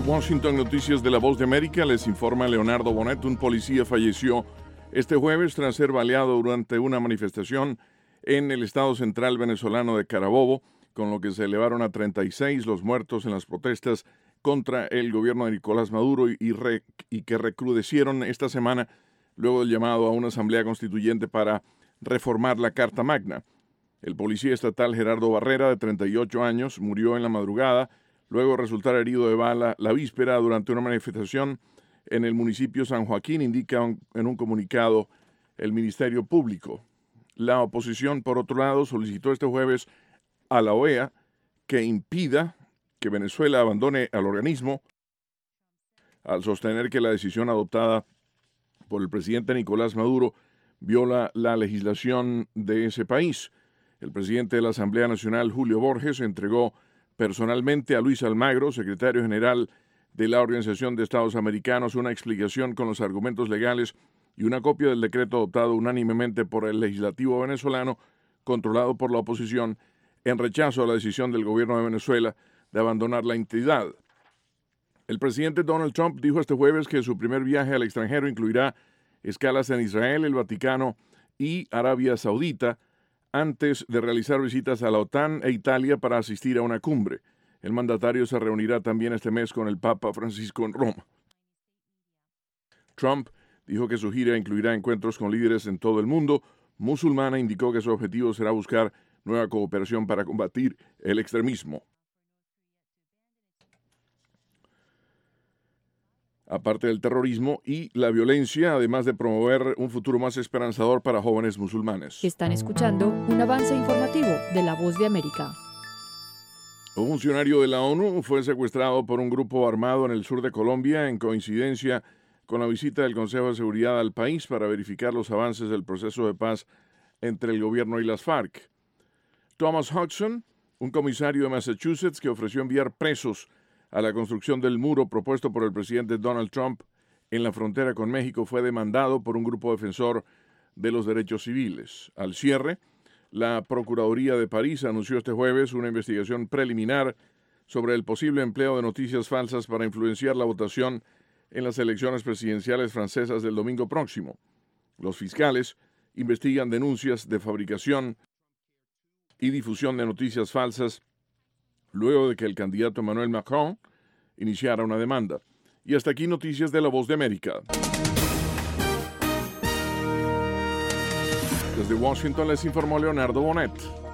Washington, noticias de La Voz de América, les informa Leonardo Bonet. Un policía falleció este jueves tras ser baleado durante una manifestación en el estado central venezolano de Carabobo, con lo que se elevaron a 36 los muertos en las protestas contra el gobierno de Nicolás Maduro y que recrudecieron esta semana luego del llamado a una asamblea constituyente para reformar la Carta Magna. El policía estatal Gerardo Barrera, de 38 años, murió en la madrugada luego de resultar herido de bala la víspera durante una manifestación en el municipio San Joaquín, indica en un comunicado el Ministerio Público. La oposición, por otro lado, solicitó este jueves a la OEA que impida que Venezuela abandone al organismo al sostener que la decisión adoptada por el presidente Nicolás Maduro viola la legislación de ese país. El presidente de la Asamblea Nacional, Julio Borges, entregó personalmente a Luis Almagro, secretario general de la Organización de Estados Americanos, una explicación con los argumentos legales y una copia del decreto adoptado unánimemente por el legislativo venezolano, controlado por la oposición, en rechazo a la decisión del gobierno de Venezuela de abandonar la entidad. El presidente Donald Trump dijo este jueves que su primer viaje al extranjero incluirá escalas en Israel, el Vaticano y Arabia Saudita, antes de realizar visitas a la OTAN e Italia para asistir a una cumbre. El mandatario se reunirá también este mes con el Papa Francisco en Roma. Trump dijo que su gira incluirá encuentros con líderes en todo el mundo musulmán e indicó que su objetivo será buscar nueva cooperación para combatir el extremismo. Aparte del terrorismo y la violencia, además de promover un futuro más esperanzador para jóvenes musulmanes. Están escuchando un avance informativo de La Voz de América. Un funcionario de la ONU fue secuestrado por un grupo armado en el sur de Colombia en coincidencia con la visita del Consejo de Seguridad al país para verificar los avances del proceso de paz entre el gobierno y las FARC. Thomas Hodgson, un comisario de Massachusetts que ofreció enviar presos a la construcción del muro propuesto por el presidente Donald Trump en la frontera con México, fue demandado por un grupo defensor de los derechos civiles. Al cierre, la Procuraduría de París anunció este jueves una investigación preliminar sobre el posible empleo de noticias falsas para influenciar la votación en las elecciones presidenciales francesas del domingo próximo. Los fiscales investigan denuncias de fabricación y difusión de noticias falsas luego de que el candidato Emmanuel Macron iniciara una demanda. Y hasta aquí noticias de La Voz de América. Desde Washington les informó Leonardo Bonet.